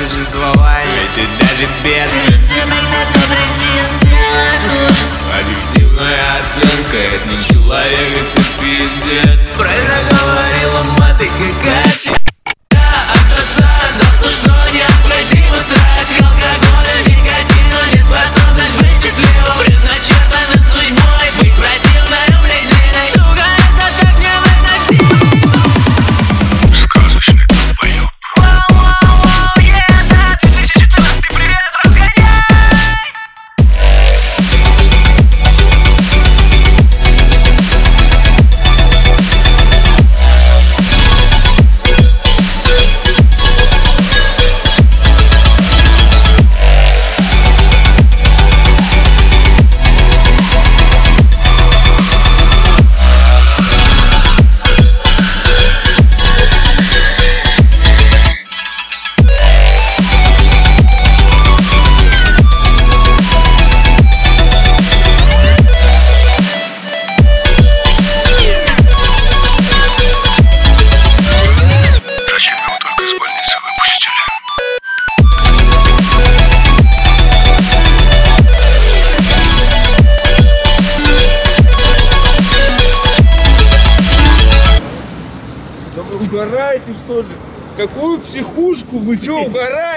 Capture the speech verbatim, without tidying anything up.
существования. Ты даже без объективная оценка, это не человек, это пиздец. Правильно говорила мать, ты какая от отца, заслуженной необходима страсть к алкоголю, никотину, неспособность быть счастливым, предначертана судьбой, быть противной, ублюдиной. Сука, это так невыносимо. Сказочный долбоёб. Воу-воу-воу, yeah, да, две тысячи четырнадцатый, привет, разгоняй! Зачем его только из больницы выпустили? Да вы угораете, что ли? Какую психушку? Вы что, угораете?